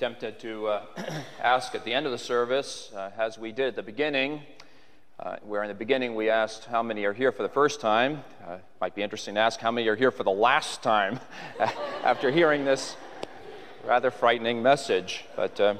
tempted to ask at the end of the service, as we did at the beginning, where in the beginning we asked how many are here for the first time. Might be interesting to ask how many are here for the last time after hearing this rather frightening message. But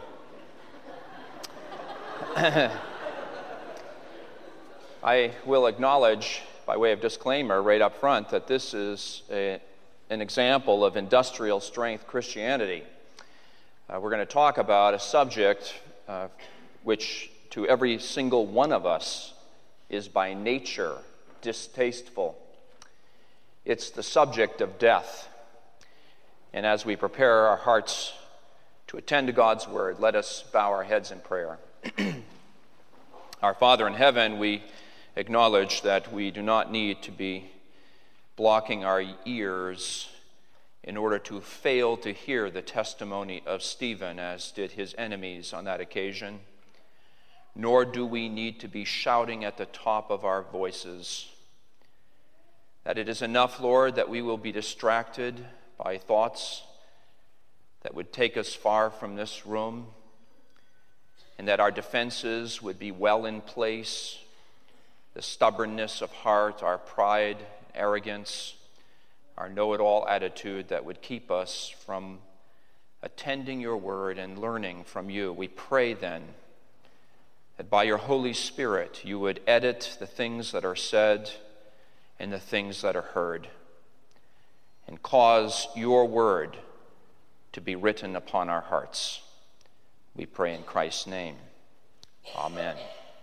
I will acknowledge, by way of disclaimer right up front, that this is an example of industrial strength Christianity. We're going to talk about a subject which to every single one of us is by nature distasteful. It's the subject of death. And as we prepare our hearts to attend to God's word, let us bow our heads in prayer. Our Father in heaven, we acknowledge that we do not need to be blocking our ears in order to fail to hear the testimony of Stephen, as did his enemies on that occasion. Nor do we need to be shouting at the top of our voices. That it is enough, Lord, that we will be distracted by thoughts that would take us far from this room, and that our defenses would be well in place. The stubbornness of heart, our pride, arrogance, our know-it-all attitude that would keep us from attending your word and learning from you. We pray then that by your Holy Spirit you would edit the things that are said and the things that are heard, and cause your word to be written upon our hearts. We pray in Christ's name. Amen.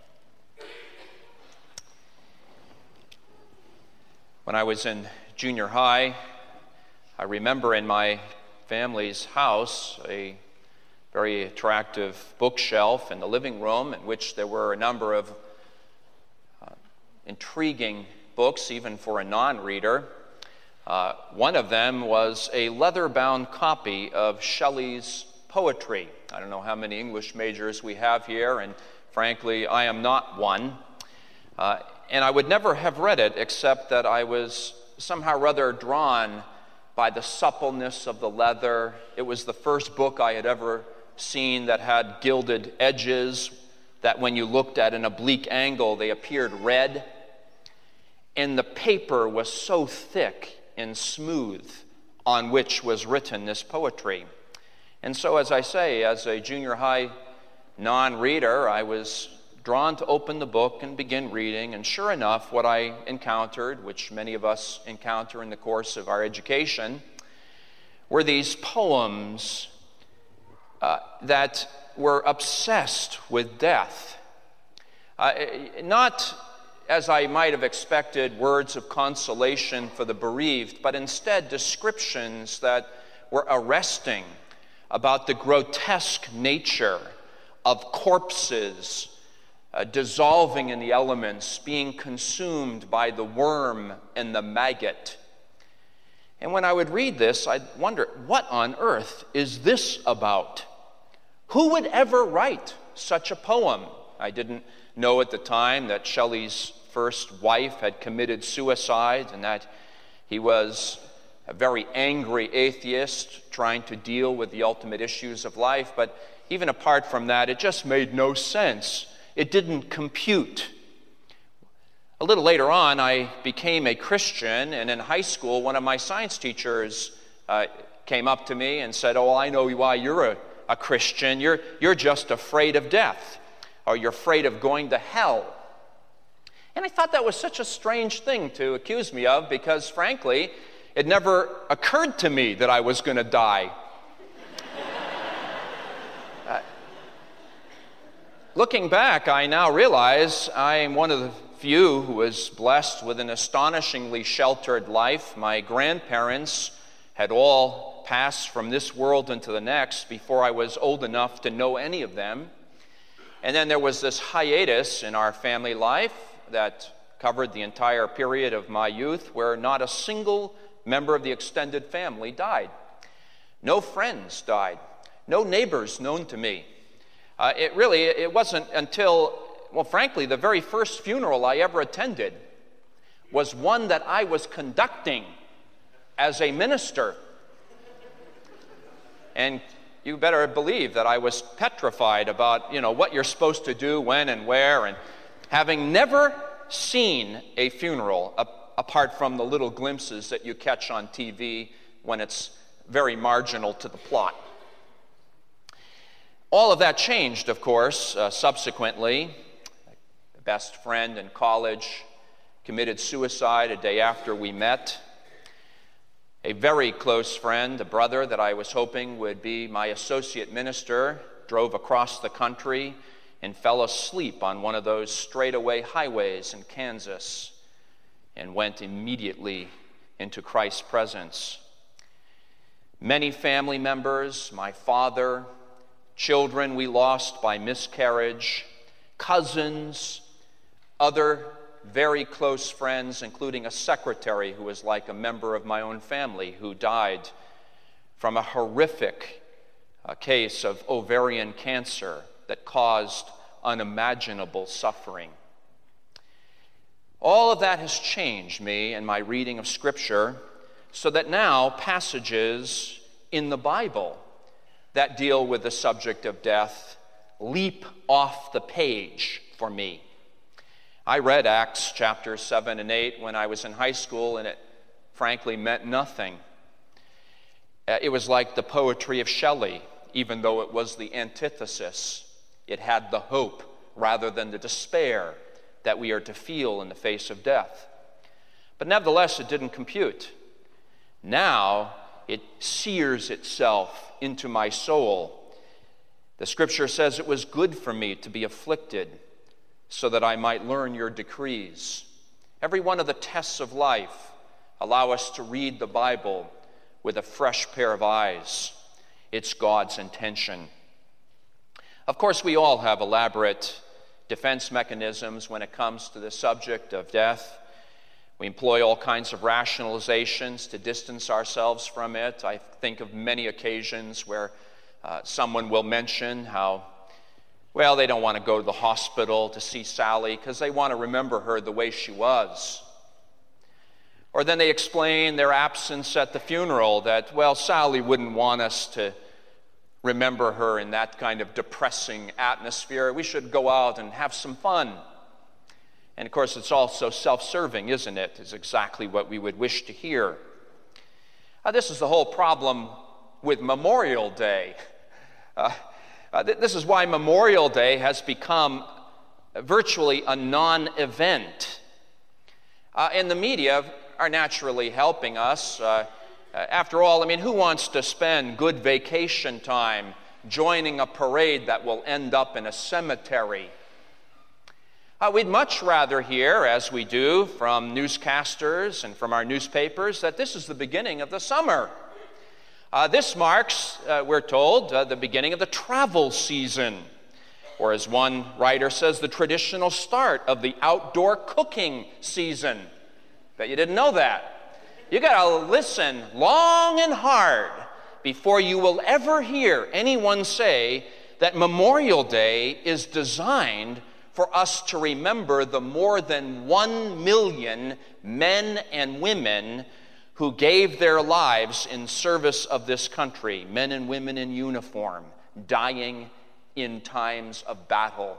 When I was in junior high, I remember in my family's house a very attractive bookshelf in the living room in which there were a number of intriguing books, even for a non-reader. One of them was a leather-bound copy of Shelley's poetry. I don't know how many English majors we have here, and frankly, I am not one. And I would never have read it except that I was somehow rather drawn by the suppleness of the leather. It was the first book I had ever seen that had gilded edges, that when you looked at an oblique angle, they appeared red. And the paper was so thick and smooth on which was written this poetry. And so, as I say, as a junior high non-reader, I was drawn to open the book and begin reading, and sure enough, what I encountered, which many of us encounter in the course of our education, were these poems that were obsessed with death. Not, as I might have expected, words of consolation for the bereaved, but instead descriptions that were arresting about the grotesque nature of corpses dissolving in the elements, being consumed by the worm and the maggot. And when I would read this, I'd wonder, what on earth is this about? Who would ever write such a poem? I didn't know at the time that Shelley's first wife had committed suicide and that he was a very angry atheist trying to deal with the ultimate issues of life. But even apart from that, it just made no sense. It didn't compute. A little later on, I became a Christian, and in high school, one of my science teachers came up to me and said, "Oh, I know why you're a Christian. You're just afraid of death, or you're afraid of going to hell." And I thought that was such a strange thing to accuse me of, because frankly, it never occurred to me that I was going to die. Looking back, I now realize I am one of the few who was blessed with an astonishingly sheltered life. My grandparents had all passed from this world into the next before I was old enough to know any of them. And then there was this hiatus in our family life that covered the entire period of my youth, where not a single member of the extended family died. No friends died. No neighbors known to me. It wasn't until, well, frankly, the very first funeral I ever attended was one that I was conducting as a minister. And you better believe that I was petrified about, what you're supposed to do, when and where, and having never seen a funeral, apart from the little glimpses that you catch on TV when it's very marginal to the plot. All of that changed, of course, subsequently. A best friend in college committed suicide a day after we met. A very close friend, a brother that I was hoping would be my associate minister, drove across the country and fell asleep on one of those straightaway highways in Kansas and went immediately into Christ's presence. Many family members, my father, children we lost by miscarriage, cousins, other very close friends, including a secretary who was like a member of my own family who died from a horrific case of ovarian cancer that caused unimaginable suffering. All of that has changed me and my reading of Scripture, so that now passages in the Bible that deal with the subject of death leap off the page for me. I read Acts chapters 7 and 8 when I was in high school, and it frankly meant nothing. It was like the poetry of Shelley, even though it was the antithesis. It had the hope rather than the despair that we are to feel in the face of death. But nevertheless, it didn't compute. Now it sears itself into my soul. The Scripture says it was good for me to be afflicted, so that I might learn your decrees. Every one of the tests of life allow us to read the Bible with a fresh pair of eyes. It's God's intention. Of course, we all have elaborate defense mechanisms when it comes to the subject of death. We employ all kinds of rationalizations to distance ourselves from it. I think of many occasions where someone will mention how, well, they don't want to go to the hospital to see Sally because they want to remember her the way she was. Or then they explain their absence at the funeral that, well, Sally wouldn't want us to remember her in that kind of depressing atmosphere. We should go out and have some fun. And of course, it's also self-serving, isn't it? It's exactly what we would wish to hear. This is the whole problem with Memorial Day. This is why Memorial Day has become virtually a non-event. And the media are naturally helping us. After all, who wants to spend good vacation time joining a parade that will end up in a cemetery? We'd much rather hear, as we do from newscasters and from our newspapers, that this is the beginning of the summer. This marks, we're told, the beginning of the travel season, or as one writer says, the traditional start of the outdoor cooking season. Bet you didn't know that. You got to listen long and hard before you will ever hear anyone say that Memorial Day is designed for us to remember the more than 1 million men and women who gave their lives in service of this country, men and women in uniform, dying in times of battle.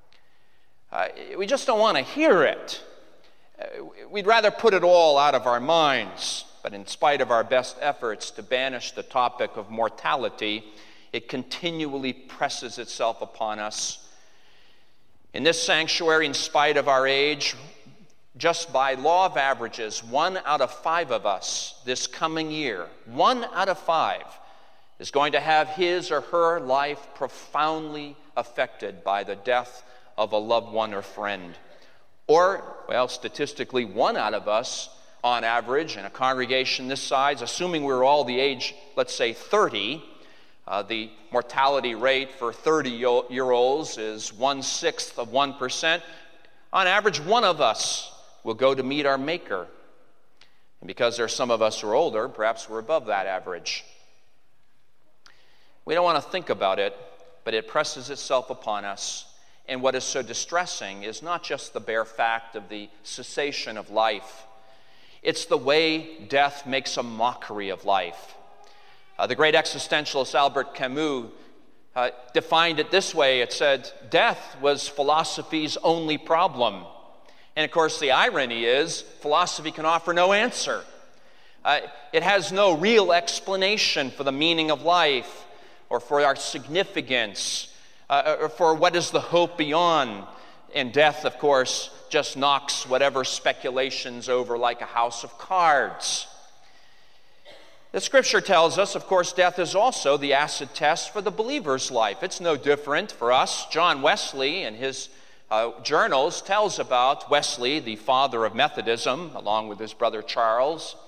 We just don't want to hear it. We'd rather put it all out of our minds, but in spite of our best efforts to banish the topic of mortality, it continually presses itself upon us. In this sanctuary, in spite of our age, just by law of averages, 1 out of 5 of us this coming year, 1 out of 5, is going to have his or her life profoundly affected by the death of a loved one or friend. Or, well, statistically, 1 out of us, on average, in a congregation this size, assuming we're all the age, let's say 30, the mortality rate for 30-year-olds is 1/6 of 1%. On average, 1 of us will go to meet our Maker. And because there are some of us who are older, perhaps we're above that average. We don't want to think about it, but it presses itself upon us. And what is so distressing is not just the bare fact of the cessation of life. It's the way death makes a mockery of life. The great existentialist Albert Camus defined it this way. It said, death was philosophy's only problem. And of course, the irony is, philosophy can offer no answer. It has no real explanation for the meaning of life, or for our significance, or for what is the hope beyond. And death, of course, just knocks whatever speculations over like a house of cards. The Scripture tells us, of course, death is also the acid test for the believer's life. It's no different for us. John Wesley, in his journals, tells about Wesley, the father of Methodism, along with his brother Charles.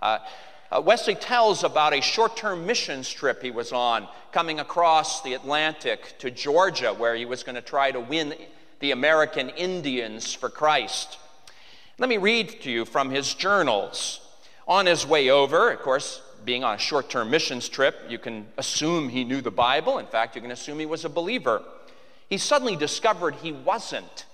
Wesley tells about a short-term missions trip he was on, coming across the Atlantic to Georgia, where he was going to try to win the American Indians for Christ. Let me read to you from his journals. On his way over, of course, being on a short-term missions trip, you can assume he knew the Bible. In fact, you can assume he was a believer. He suddenly discovered he wasn't.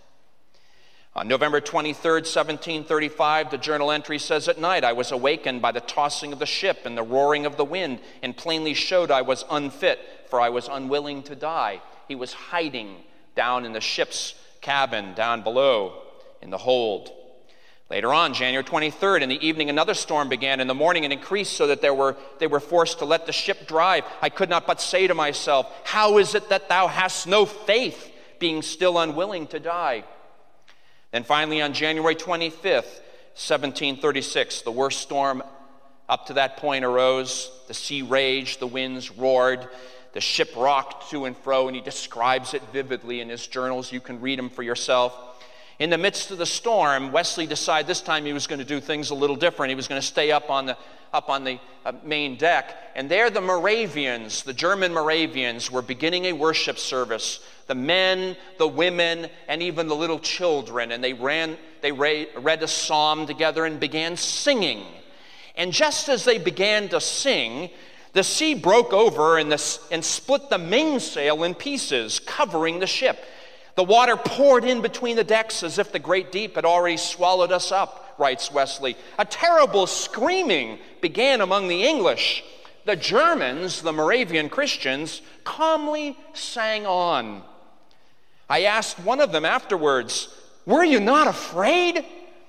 On November 23rd, 1735, the journal entry says, "At night I was awakened by the tossing of the ship and the roaring of the wind, and plainly showed I was unfit, for I was unwilling to die." He was hiding down in the ship's cabin, down below in the hold. Later on, January 23rd, in the evening, another storm began. In the morning, it increased so that they were forced to let the ship drive. I could not but say to myself, "How is it that thou hast no faith, being still unwilling to die?" Then finally, on January 25th, 1736, the worst storm up to that point arose. The sea raged, the winds roared, the ship rocked to and fro, and he describes it vividly in his journals. You can read them for yourself. In the midst of the storm, Wesley decided this time he was going to do things a little different. He was going to stay up on the main deck. And there the Moravians, the German Moravians, were beginning a worship service. The men, the women, and even the little children. And they read a psalm together and began singing. And just as they began to sing, the sea broke over and split the mainsail in pieces, covering the ship. The water poured in between the decks as if the great deep had already swallowed us up, writes Wesley. A terrible screaming began among the English. The Germans, the Moravian Christians, calmly sang on. I asked one of them afterwards, "Were you not afraid?"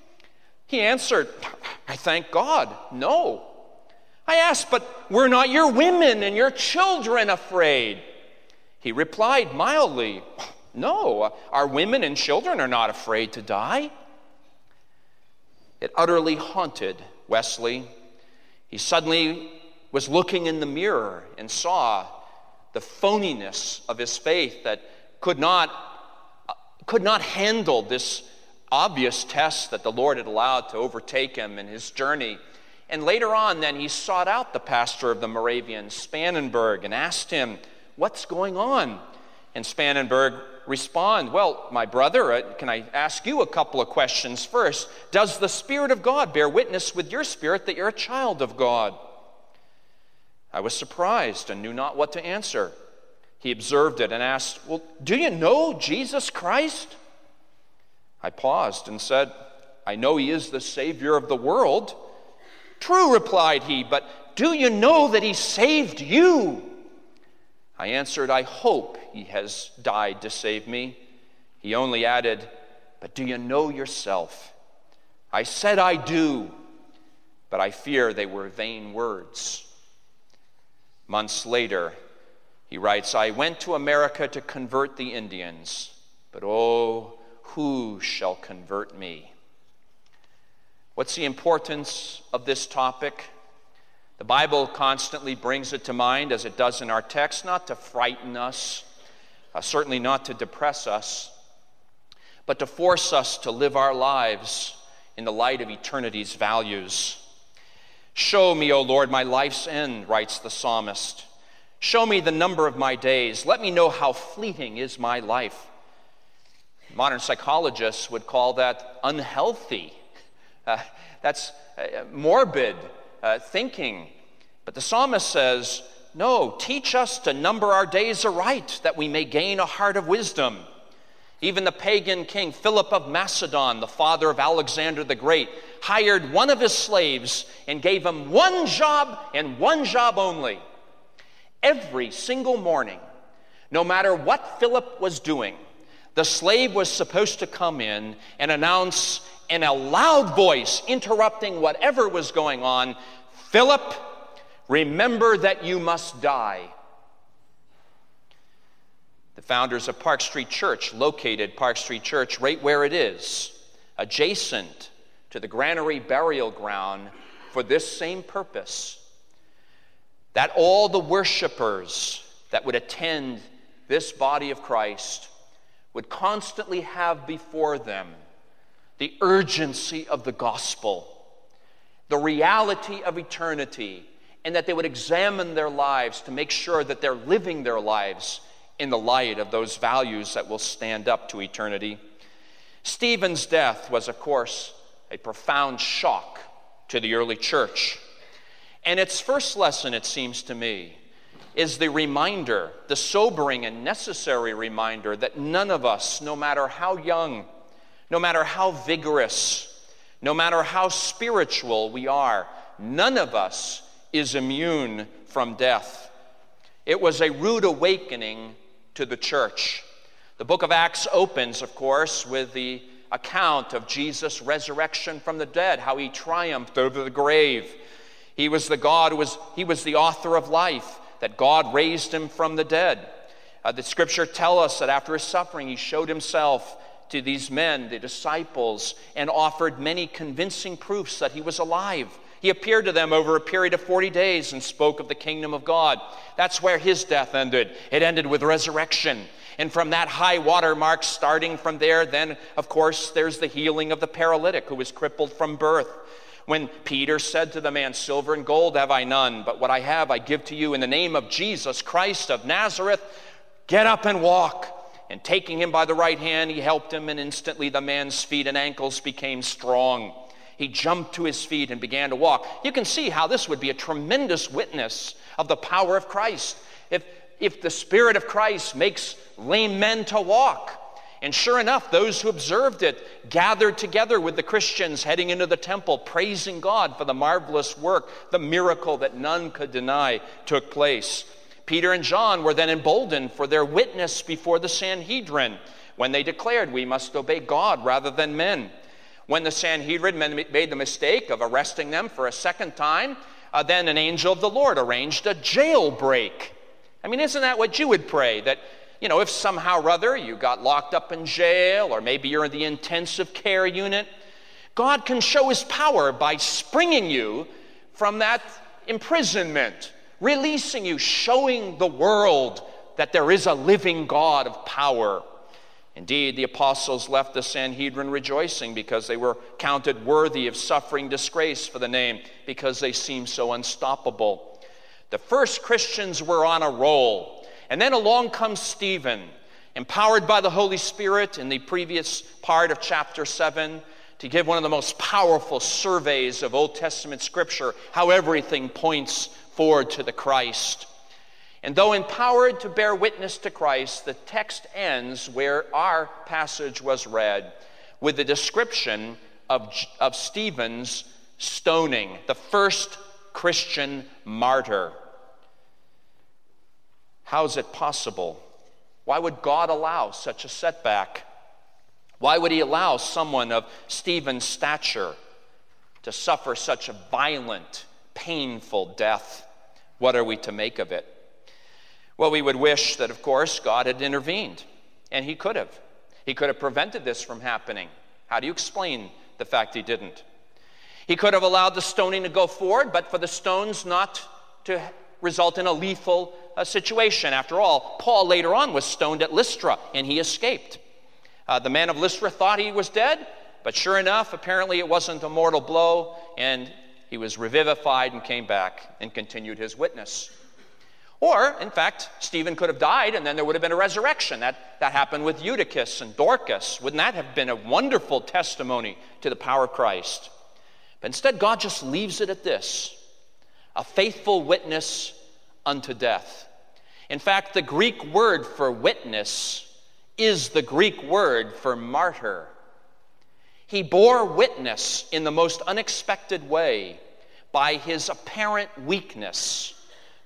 He answered, "I thank God, no." I asked, "But were not your women and your children afraid?" He replied mildly, "No, our women and children are not afraid to die." It utterly haunted Wesley. He suddenly was looking in the mirror and saw the phoniness of his faith that could not handle this obvious test that the Lord had allowed to overtake him in his journey. And later on, then, he sought out the pastor of the Moravians, Spangenberg, and asked him, "What's going on?" And Spangenberg responded, "Well, my brother, can I ask you a couple of questions first? Does the Spirit of God bear witness with your spirit that you're a child of God?" I was surprised and knew not what to answer. He observed it and asked, "Well, do you know Jesus Christ?" I paused and said, "I know he is the Savior of the world." "True," replied he, "but do you know that he saved you?" I answered, "I hope he has died to save me." He only added, "But do you know yourself?" I said, "I do," but I fear they were vain words. Months later, he writes, "I went to America to convert the Indians, but oh, who shall convert me?" What's the importance of this topic? The Bible constantly brings it to mind, as it does in our text, not to frighten us, certainly not to depress us, but to force us to live our lives in the light of eternity's values. "Show me, O Lord, my life's end," writes the psalmist. "Show me the number of my days. Let me know how fleeting is my life." Modern psychologists would call that unhealthy. That's morbid thinking. But the psalmist says, "No, teach us to number our days aright, that we may gain a heart of wisdom." Even the pagan king Philip of Macedon, the father of Alexander the Great, hired one of his slaves and gave him one job and one job only: Every single morning, no matter what Philip was doing, the slave was supposed to come in and announce in a loud voice, interrupting whatever was going on, "Philip, remember that you must die." The founders of Park Street Church located Park Street Church right where it is, adjacent to the Granary Burial Ground, for this same purpose, that all the worshipers that would attend this body of Christ would constantly have before them the urgency of the gospel, the reality of eternity, and that they would examine their lives to make sure that they're living their lives in the light of those values that will stand up to eternity. Stephen's death was, of course, a profound shock to the early church. And its first lesson, it seems to me, is the reminder, the sobering and necessary reminder, that none of us, no matter how young, no matter how vigorous, no matter how spiritual we are, none of us is immune from death. It was a rude awakening to the church. The book of Acts opens, of course, with the account of Jesus' resurrection from the dead, how he triumphed over the grave. He was the author of life, that God raised him from the dead. The scripture tells us that after his suffering, he showed himself to these men, the disciples, and offered many convincing proofs that he was alive. He appeared to them over a period of 40 days and spoke of the kingdom of God. That's where his death ended. It ended with resurrection. And from that high water mark, starting from there, then, of course, there's the healing of the paralytic who was crippled from birth. When Peter said to the man, "Silver and gold have I none, but what I have I give to you in the name of Jesus Christ of Nazareth, get up and walk." And taking him by the right hand, he helped him, and instantly the man's feet and ankles became strong. He jumped to his feet and began to walk. You can see how this would be a tremendous witness of the power of Christ. If the Spirit of Christ makes lame men to walk. And sure enough, those who observed it gathered together with the Christians heading into the temple, praising God for the marvelous work, the miracle that none could deny took place. Peter and John were then emboldened for their witness before the Sanhedrin when they declared, "We must obey God rather than men." When the Sanhedrin made the mistake of arresting them for a second time, then an angel of the Lord arranged a jailbreak. I mean, isn't that what you would pray? That, if somehow or other you got locked up in jail, or maybe you're in the intensive care unit, God can show his power by springing you from that imprisonment, releasing you, showing the world that there is a living God of power. Indeed, the apostles left the Sanhedrin rejoicing because they were counted worthy of suffering disgrace for the name, because they seemed so unstoppable. The first Christians were on a roll. And then along comes Stephen, empowered by the Holy Spirit in the previous part of chapter 7 to give one of the most powerful surveys of Old Testament scripture, how everything points forward to the Christ. And though empowered to bear witness to Christ, the text ends where our passage was read, with the description of Stephen's stoning, the first Christian martyr. How is it possible? Why would God allow such a setback? Why would he allow someone of Stephen's stature to suffer such a violent, painful death? What are we to make of it? Well, we would wish that, of course, God had intervened, and he could have. He could have prevented this from happening. How do you explain the fact he didn't? He could have allowed the stoning to go forward, but for the stones not to result in a lethal situation. After all, Paul later on was stoned at Lystra, and he escaped. The man of Lystra thought he was dead, but sure enough, apparently it wasn't a mortal blow, and he was revivified and came back and continued his witness. Or, in fact, Stephen could have died, and then there would have been a resurrection. That happened with Eutychus and Dorcas. Wouldn't that have been a wonderful testimony to the power of Christ? But instead, God just leaves it at this: a faithful witness unto death. In fact, the Greek word for witness is the Greek word for martyr. He bore witness in the most unexpected way by his apparent weakness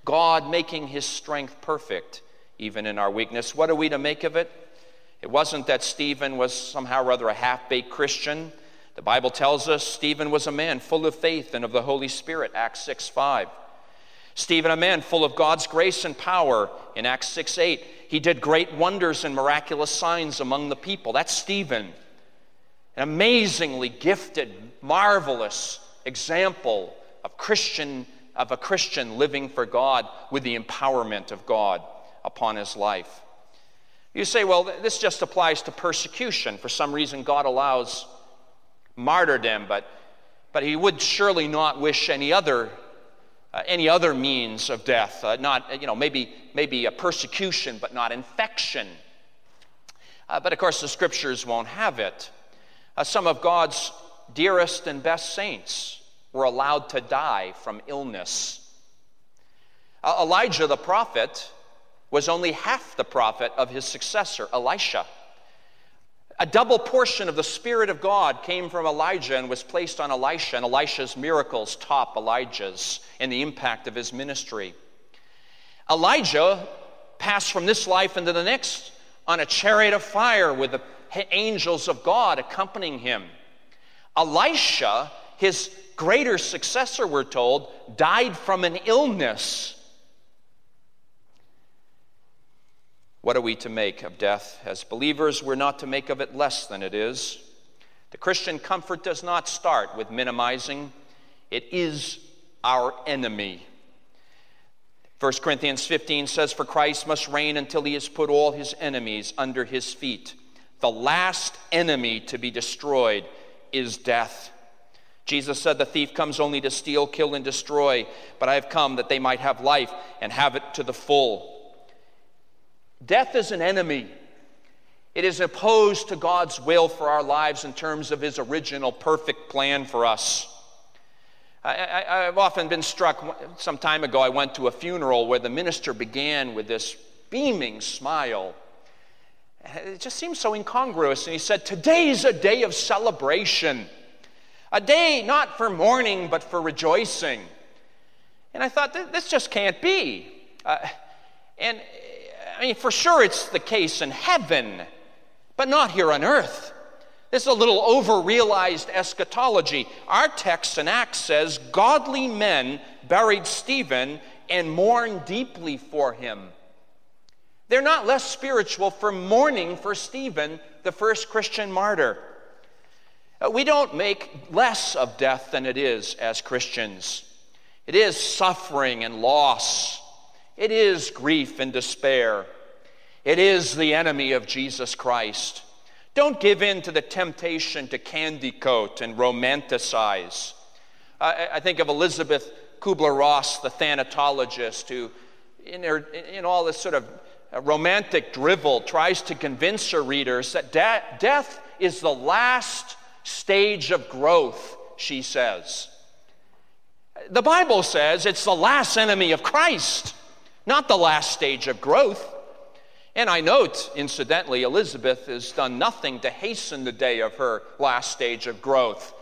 God making his strength perfect, even in our weakness. What are we to make of it? It wasn't that Stephen was somehow or other a half-baked Christian. The Bible tells us Stephen was a man full of faith and of the Holy Spirit, Acts 6:5. Stephen, a man full of God's grace and power, in Acts 6:8. He did great wonders and miraculous signs among the people. That's Stephen. An amazingly gifted, marvelous example of a Christian living for God with the empowerment of God upon his life. You say, well, this just applies to persecution. For some reason, God allows martyrdom, but he would surely not wish any other means of death. Maybe a persecution, but not infection. But of course, the Scriptures won't have it. Some of God's dearest and best saints were allowed to die from illness. Elijah the prophet was only half the prophet of his successor, Elisha. A double portion of the Spirit of God came from Elijah and was placed on Elisha, and Elisha's miracles top Elijah's in the impact of his ministry. Elijah passed from this life into the next on a chariot of fire with the angels of God accompanying him. Elisha, his greater successor, we're told, died from an illness. What are we to make of death? As believers, we're not to make of it less than it is. The Christian comfort does not start with minimizing. It is our enemy. 1 Corinthians 15 says, "For Christ must reign until he has put all his enemies under his feet." The last enemy to be destroyed is death. Jesus said, "The thief comes only to steal, kill, and destroy, but I have come that they might have life and have it to the full." Death is an enemy. It is opposed to God's will for our lives in terms of his original perfect plan for us. I've often been struck. Some time ago, I went to a funeral where the minister began with this beaming smile. It just seemed so incongruous. And he said, "Today's a day of celebration. A day not for mourning, but for rejoicing." And I thought, this just can't be. For sure it's the case in heaven, but not here on earth. This is a little over-realized eschatology. Our text in Acts says, godly men buried Stephen and mourned deeply for him. They're not less spiritual for mourning for Stephen, the first Christian martyr. We don't make less of death than it is as Christians. It is suffering and loss. It is grief and despair. It is the enemy of Jesus Christ. Don't give in to the temptation to candy coat and romanticize. I think of Elizabeth Kubler-Ross, the thanatologist, who in all this sort of romantic drivel tries to convince her readers that death is the last stage of growth, she says. The Bible says it's the last enemy of Christ, not the last stage of growth. And I note, incidentally, Elizabeth has done nothing to hasten the day of her last stage of growth.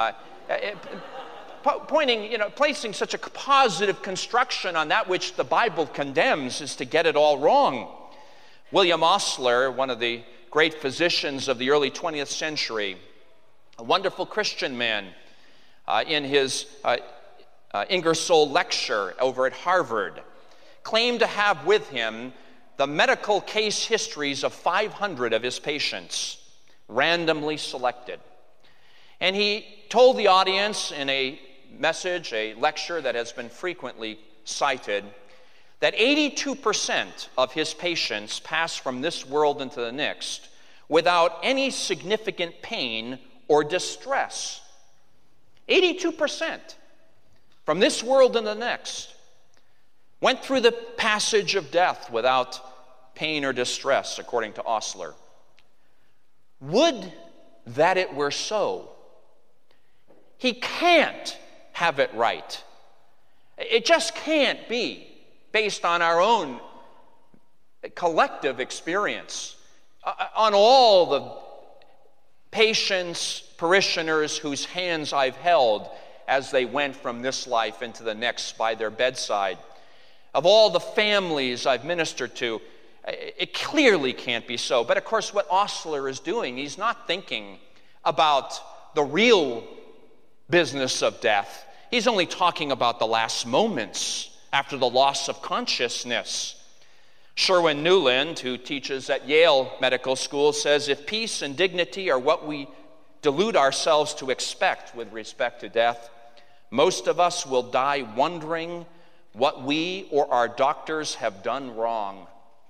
Placing such a positive construction on that which the Bible condemns is to get it all wrong. William Osler, one of the great physicians of the early 20th century, a wonderful Christian man, in his Ingersoll lecture over at Harvard, claimed to have with him the medical case histories of 500 of his patients, randomly selected. And he told the audience in a lecture that has been frequently cited, that 82% of his patients pass from this world into the next without any significant pain or distress. 82% from this world into the next went through the passage of death without pain or distress, according to Osler. Would that it were so. He can't have it right. It just can't be based on our own collective experience, on all the patients, parishioners whose hands I've held as they went from this life into the next by their bedside. Of all the families I've ministered to, it clearly can't be so. But of course, what Osler is doing, he's not thinking about the real business of death. He's only talking about the last moments after the loss of consciousness. Sherwin Newland, who teaches at Yale Medical School, says, if peace and dignity are what we delude ourselves to expect with respect to death, most of us will die wondering what we or our doctors have done wrong.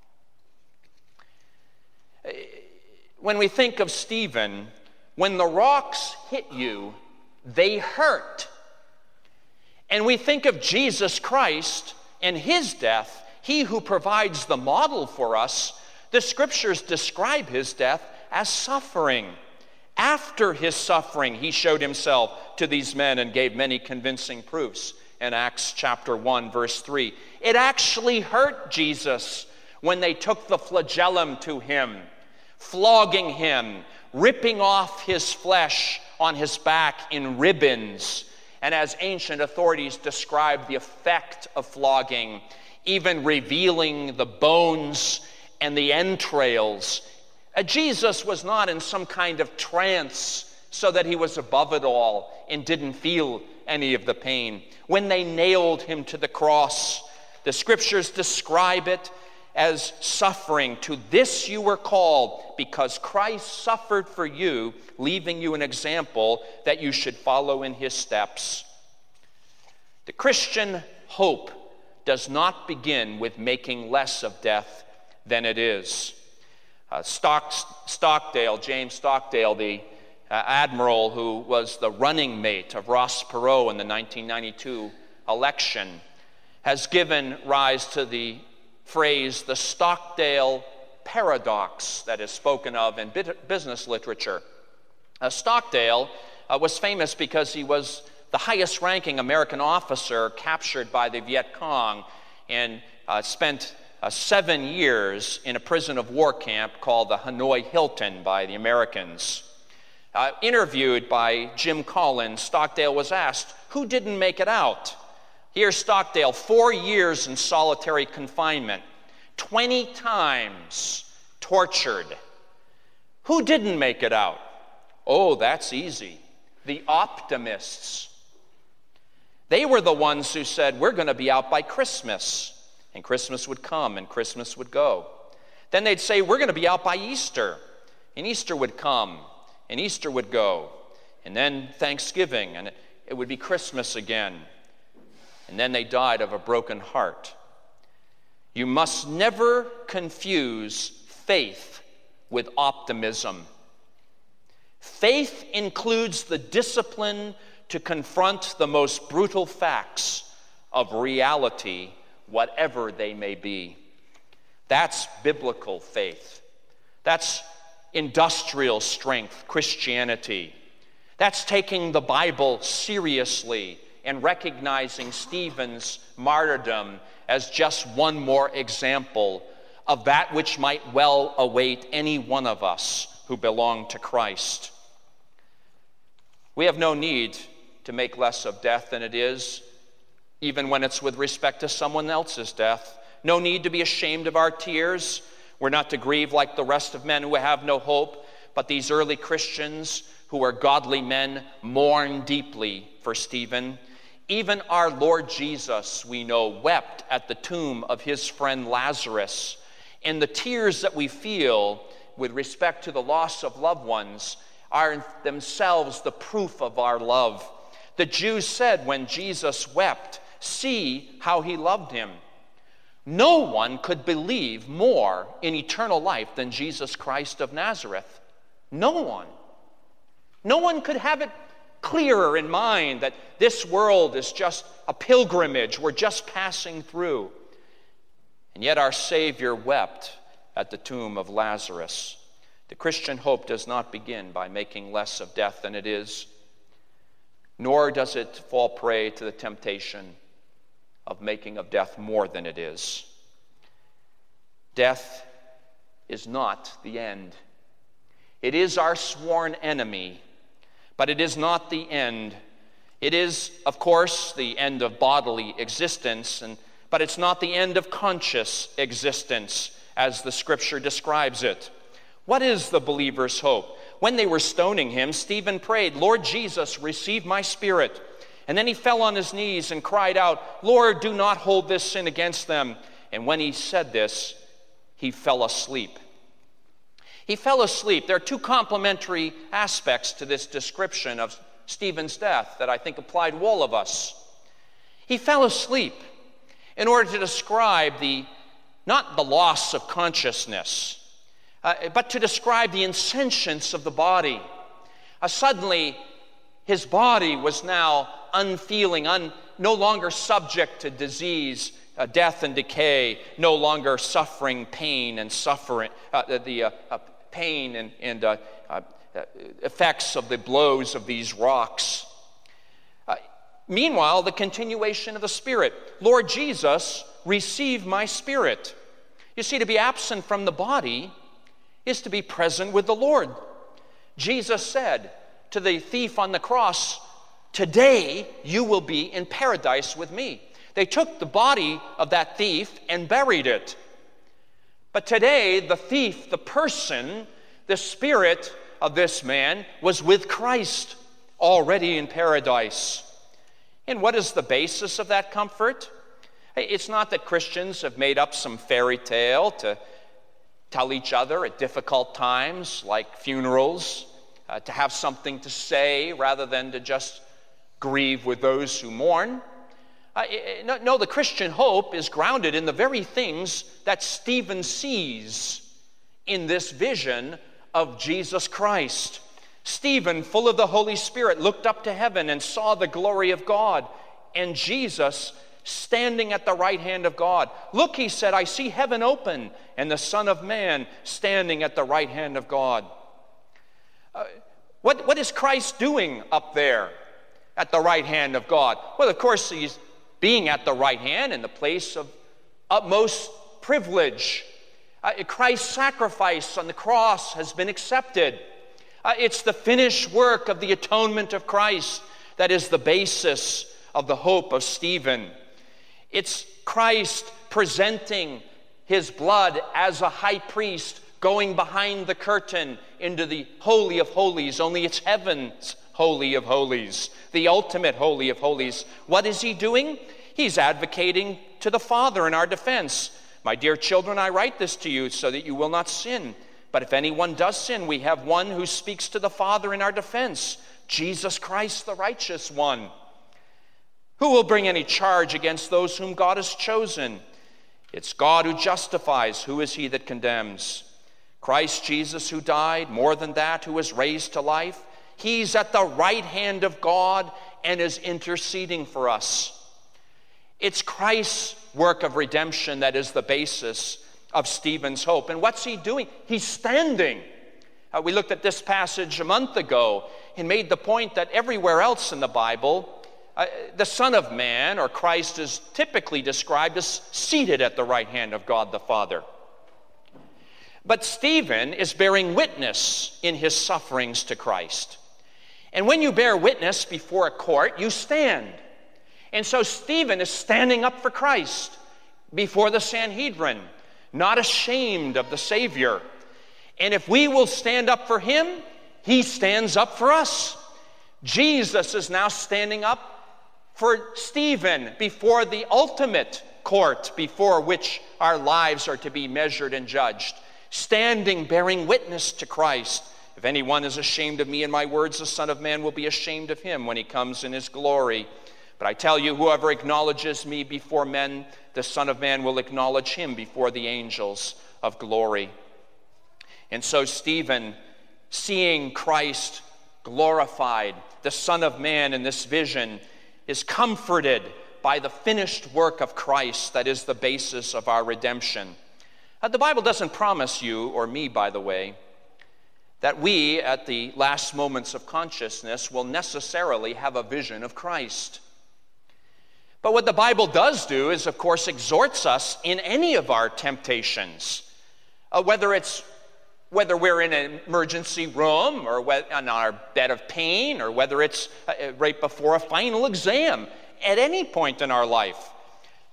When we think of Stephen, when the rocks hit you, they hurt. And we think of Jesus Christ and his death, he who provides the model for us. The scriptures describe his death as suffering. After his suffering, he showed himself to these men and gave many convincing proofs in Acts chapter 1, verse 3. It actually hurt Jesus when they took the flagellum to him, flogging him, ripping off his flesh on his back in ribbons. And as ancient authorities describe the effect of flogging, even revealing the bones and the entrails. Jesus was not in some kind of trance so that he was above it all and didn't feel any of the pain. When they nailed him to the cross, the scriptures describe it as suffering. To this you were called, because Christ suffered for you, leaving you an example that you should follow in his steps. The Christian hope does not begin with making less of death than it is. Stockdale, James Stockdale, the admiral who was the running mate of Ross Perot in the 1992 election, has given rise to the phrase, the Stockdale paradox, that is spoken of in business literature. Stockdale was famous because he was the highest-ranking American officer captured by the Viet Cong and spent 7 years in a prison of war camp called the Hanoi Hilton by the Americans. Interviewed by Jim Collins, Stockdale was asked, who didn't make it out? Here's Stockdale, 4 years in solitary confinement, 20 times tortured. Who didn't make it out? Oh, that's easy. The optimists. They were the ones who said, we're going to be out by Christmas. And Christmas would come and Christmas would go. Then they'd say, we're going to be out by Easter. And Easter would come and Easter would go. And then Thanksgiving, and it would be Christmas again. And then they died of a broken heart. You must never confuse faith with optimism. Faith includes the discipline to confront the most brutal facts of reality, whatever they may be. That's biblical faith. That's industrial strength Christianity. That's taking the Bible seriously and recognizing Stephen's martyrdom as just one more example of that which might well await any one of us who belong to Christ. We have no need to make less of death than it is, even when it's with respect to someone else's death. No need to be ashamed of our tears. We're not to grieve like the rest of men who have no hope, but these early Christians who are godly men mourn deeply for Stephen. Even our Lord Jesus, we know, wept at the tomb of his friend Lazarus. And the tears that we feel with respect to the loss of loved ones are themselves the proof of our love. The Jews said when Jesus wept, see how he loved him. No one could believe more in eternal life than Jesus Christ of Nazareth. No one. No one could have it clearer in mind that this world is just a pilgrimage. We're just passing through. And yet our Savior wept at the tomb of Lazarus. The Christian hope does not begin by making less of death than it is, nor does it fall prey to the temptation of making of death more than it is. Death is not the end. It is our sworn enemy, but it is not the end. It is, of course, the end of bodily existence, but it's not the end of conscious existence as the Scripture describes it. What is the believer's hope? When they were stoning him, Stephen prayed, "Lord Jesus, receive my spirit." And then he fell on his knees and cried out, "Lord, do not hold this sin against them." And when he said this, he fell asleep. He fell asleep. There are two complementary aspects to this description of Stephen's death that I think apply to all of us. He fell asleep in order to describe not the loss of consciousness, but to describe the insentience of the body. Suddenly, his body was now unfeeling, no longer subject to disease, death and decay, no longer suffering pain and suffering, pain and effects of the blows of these rocks. Meanwhile, the continuation of the Spirit. "Lord Jesus, receive my spirit." You see, to be absent from the body is to be present with the Lord. Jesus said to the thief on the cross, "Today you will be in paradise with me." They took the body of that thief and buried it. But today, the thief, the person, the spirit of this man was with Christ, already in paradise. And what is the basis of that comfort? It's not that Christians have made up some fairy tale to tell each other at difficult times, like funerals, to have something to say rather than to just grieve with those who mourn. No, the Christian hope is grounded in the very things that Stephen sees in this vision of Jesus Christ. Stephen, full of the Holy Spirit, looked up to heaven and saw the glory of God and Jesus standing at the right hand of God. "Look," he said, "I see heaven open and the Son of Man standing at the right hand of God." What is Christ doing up there at the right hand of God? Well, of course, he's being at the right hand in the place of utmost privilege. Christ's sacrifice on the cross has been accepted. It's the finished work of the atonement of Christ that is the basis of the hope of Stephen. It's Christ presenting his blood as a high priest going behind the curtain into the Holy of Holies, only it's heaven's Holy of Holies, the ultimate Holy of Holies. What is he doing? He's advocating to the Father in our defense. "My dear children, I write this to you so that you will not sin. But if anyone does sin, we have one who speaks to the Father in our defense, Jesus Christ, the righteous one. Who will bring any charge against those whom God has chosen? It's God who justifies. Who is he that condemns? Christ Jesus, who died, more than that, who was raised to life. He's at the right hand of God and is interceding for us." It's Christ's work of redemption that is the basis of Stephen's hope. And what's he doing? He's standing. We looked at this passage a month ago and made the point that everywhere else in the Bible, the Son of Man, or Christ, is typically described as seated at the right hand of God the Father. But Stephen is bearing witness in his sufferings to Christ. And when you bear witness before a court, you stand. And so Stephen is standing up for Christ before the Sanhedrin, not ashamed of the Savior. And if we will stand up for him, he stands up for us. Jesus is now standing up for Stephen before the ultimate court before which our lives are to be measured and judged. Standing, bearing witness to Christ. If anyone is ashamed of me and my words, the Son of Man will be ashamed of him when he comes in his glory. But I tell you, whoever acknowledges me before men, the Son of Man will acknowledge him before the angels of glory. And so Stephen, seeing Christ glorified, the Son of Man in this vision, is comforted by the finished work of Christ that is the basis of our redemption. The Bible doesn't promise you, or me, by the way, that we, at the last moments of consciousness, will necessarily have a vision of Christ. But what the Bible does do is, of course, exhorts us in any of our temptations, whether we're in an emergency room or on our bed of pain, or whether it's right before a final exam, at any point in our life.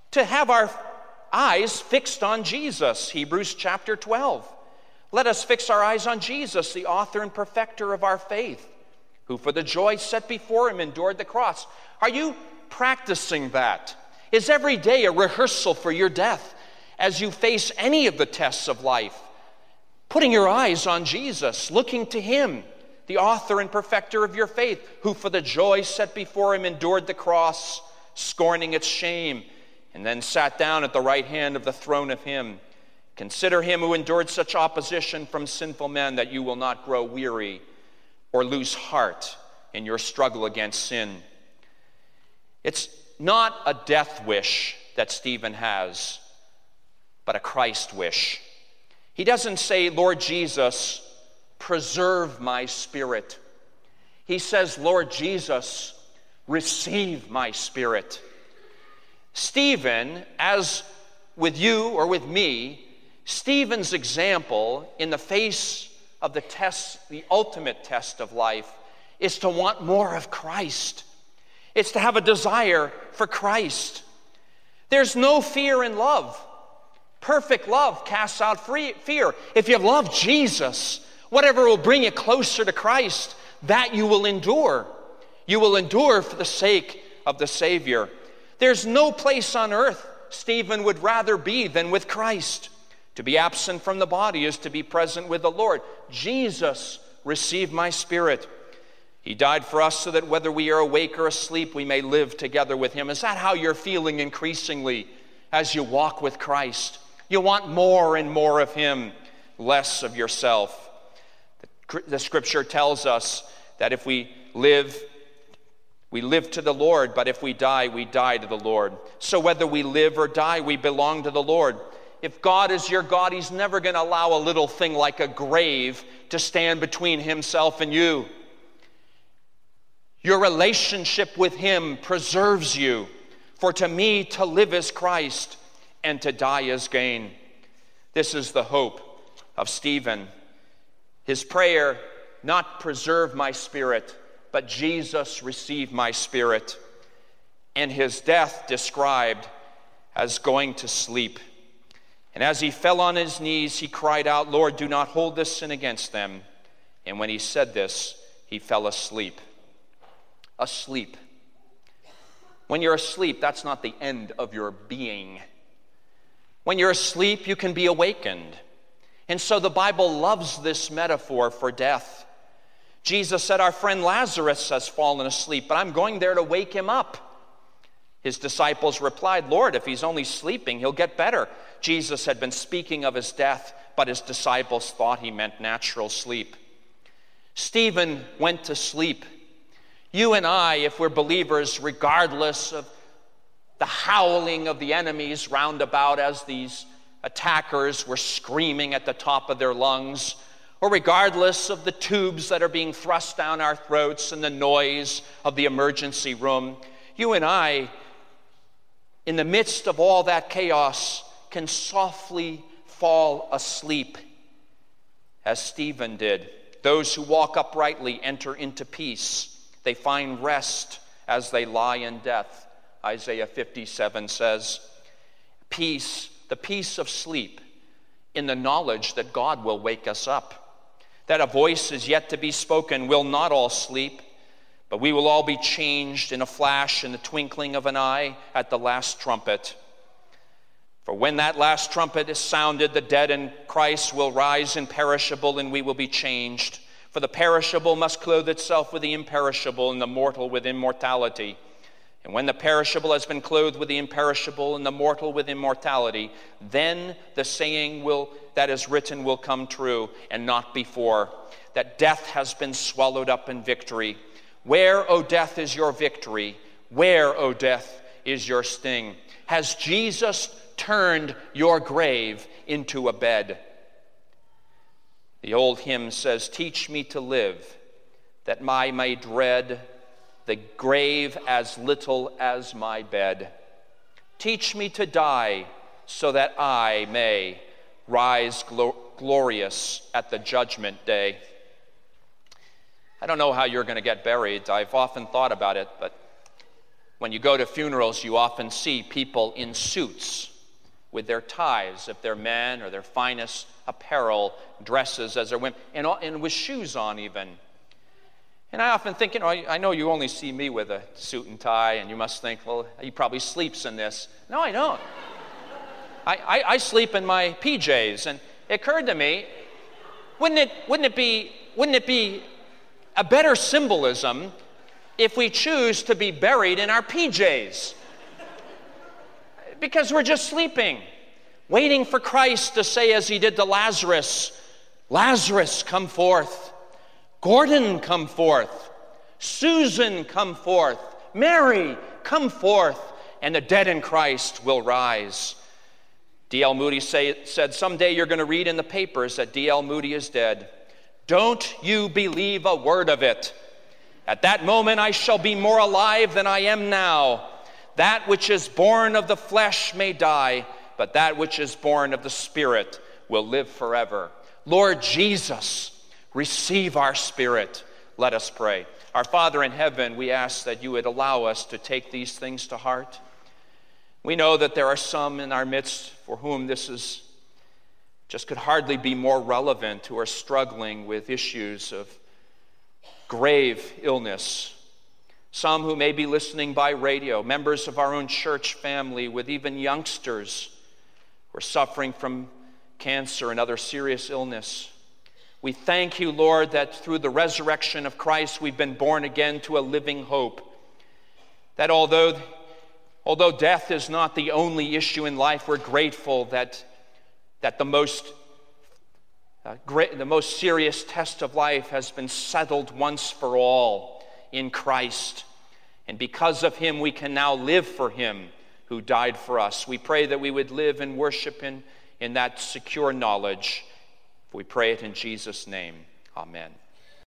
to have our eyes fixed on Jesus, Hebrews chapter 12. Let us fix our eyes on Jesus, the author and perfecter of our faith, who for the joy set before him endured the cross. Are you practicing that? Is every day a rehearsal for your death as you face any of the tests of life? Putting your eyes on Jesus, looking to him, the author and perfecter of your faith, who for the joy set before him endured the cross, scorning its shame, and then sat down at the right hand of the throne of him. Consider him who endured such opposition from sinful men, that you will not grow weary or lose heart in your struggle against sin. It's not a death wish that Stephen has, but a Christ wish. He doesn't say, Lord Jesus, preserve my spirit. He says, Lord Jesus, receive my spirit. Stephen, as with you or with me, Stephen's example in the face of the test, the ultimate test of life, is to want more of Christ. It's to have a desire for Christ. There's no fear in love. Perfect love casts out fear. If you love Jesus, whatever will bring you closer to Christ, that you will endure. You will endure for the sake of the Savior. There's no place on earth Stephen would rather be than with Christ. To be absent from the body is to be present with the Lord. Jesus, receive my spirit. He died for us so that whether we are awake or asleep, we may live together with him. Is that how you're feeling increasingly as you walk with Christ? You want more and more of him, less of yourself. The scripture tells us that if we live to the Lord, but if we die to the Lord. So whether we live or die, we belong to the Lord. If God is your God, he's never going to allow a little thing like a grave to stand between himself and you. Your relationship with him preserves you. For to me, to live is Christ, and to die is gain. This is the hope of Stephen. His prayer, not preserve my spirit, but Jesus, receive my spirit. And his death described as going to sleep. And as he fell on his knees, he cried out, Lord, do not hold this sin against them. And when he said this, he fell asleep. Asleep. When you're asleep, that's not the end of your being. When you're asleep, you can be awakened. And so the Bible loves this metaphor for death. Jesus said, our friend Lazarus has fallen asleep, but I'm going there to wake him up. His disciples replied, Lord, if he's only sleeping, he'll get better. Jesus had been speaking of his death, but his disciples thought he meant natural sleep. Stephen went to sleep. You and I, if we're believers, regardless of the howling of the enemies round about as these attackers were screaming at the top of their lungs, or regardless of the tubes that are being thrust down our throats and the noise of the emergency room, you and I, in the midst of all that chaos, can softly fall asleep, as Stephen did. Those who walk uprightly enter into peace. They find rest as they lie in death, Isaiah 57 says. Peace, the peace of sleep, in the knowledge that God will wake us up, that a voice is yet to be spoken. We'll not all sleep, but we will all be changed in a flash, in the twinkling of an eye, at the last trumpet. For when that last trumpet is sounded, the dead in Christ will rise imperishable, and we will be changed. For the perishable must clothe itself with the imperishable, and the mortal with immortality. And when the perishable has been clothed with the imperishable, and the mortal with immortality, then the saying that is written will come true, and not before, that death has been swallowed up in victory. Where, O death, is your victory? Where, O death, is your sting? Has Jesus turned your grave into a bed? The old hymn says, teach me to live, that I may dread the grave as little as my bed. Teach me to die, so that I may rise glorious at the judgment day. I don't know how you're going to get buried. I've often thought about it, but When you go to funerals, you often see people in suits with their ties, if they're men, or their finest apparel, dresses as they're women, and with shoes on even. And I often think, I know you only see me with a suit and tie, and you must think, well, he probably sleeps in this. No, I don't. I sleep in my PJs, and it occurred to me, wouldn't it be a better symbolism if we choose to be buried in our PJs? Because we're just sleeping, waiting for Christ to say, as he did to Lazarus, Lazarus, come forth. Gordon, come forth. Susan, come forth. Mary, come forth. And the dead in Christ will rise. D.L. Moody said, someday you're going to read in the papers that D.L. Moody is dead. Don't you believe a word of it. At that moment I shall be more alive than I am now. That which is born of the flesh may die, but that which is born of the Spirit will live forever. Lord Jesus, receive our spirit. Let us pray. Our Father in heaven, we ask that you would allow us to take these things to heart. We know that there are some in our midst for whom this is just could hardly be more relevant, who are struggling with issues of grave illness. Some who may be listening by radio, members of our own church family, with even youngsters who are suffering from cancer and other serious illness. We thank you, Lord, that through the resurrection of Christ, we've been born again to a living hope. That although death is not the only issue in life, we're grateful that the most serious test of life has been settled once for all in Christ. And because of him, we can now live for him who died for us. We pray that we would live and worship in that secure knowledge. We pray it in Jesus' name. Amen.